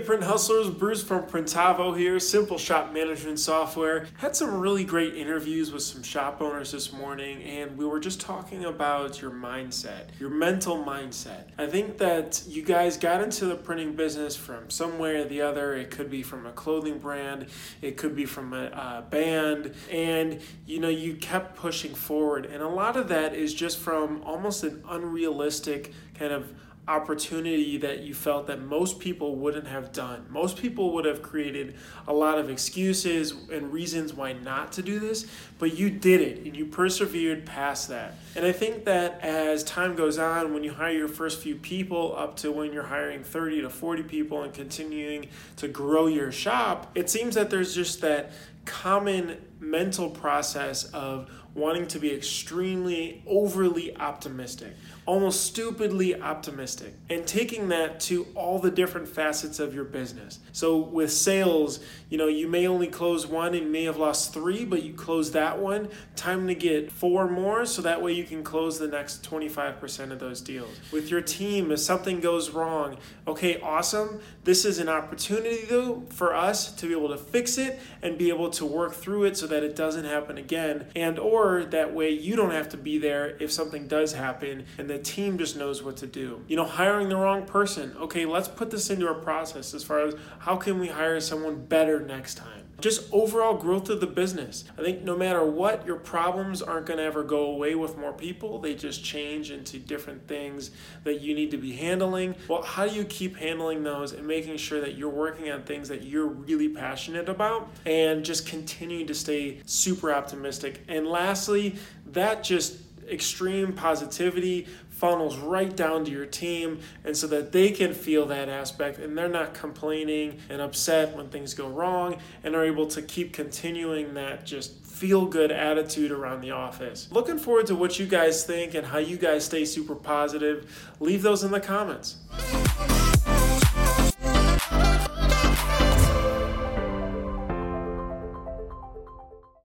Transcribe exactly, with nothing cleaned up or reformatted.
Print Hustlers, Bruce from Printavo here, Simple Shop Management Software. Had some really great interviews with some shop owners this morning, and we were just talking about your mindset, your mental mindset. I think that you guys got into the printing business from some way or the other. It could be from a clothing brand, it could be from a, a band, and you know, you kept pushing forward. And a lot of that is just from almost an unrealistic kind of opportunity that you felt that most people wouldn't have done. Most people would have created a lot of excuses and reasons why not to do this, but you did it and you persevered past that. And I think that as time goes on, when you hire your first few people up to when you're hiring thirty to forty people and continuing to grow your shop, it seems that there's just that common mental process of wanting to be extremely overly optimistic, almost stupidly optimistic, and taking that to all the different facets of your business. So with sales, you know, you may only close one and may have lost three, but you close that one, time to get four more, so that way you can close the next twenty-five percent of those deals. With your team, if something goes wrong, okay, awesome. This is an opportunity though for us to be able to fix it and be able to work through it so that it doesn't happen again, and or that way you don't have to be there if something does happen and the team just knows what to do. You know, hiring the wrong person. Okay, let's put this into a process as far as how can we hire someone better next time. Just overall growth of the business. I think no matter what, your problems aren't going to ever go away with more people. They just change into different things that you need to be handling. Well, how do you keep handling those and making sure that you're working on things that you're really passionate about and just continue to stay super optimistic? And lastly, that just extreme positivity funnels right down to your team, and so that they can feel that aspect and they're not complaining and upset when things go wrong and are able to keep continuing that just feel good attitude around the office. Looking forward to what you guys think and how you guys stay super positive. Leave those in the comments.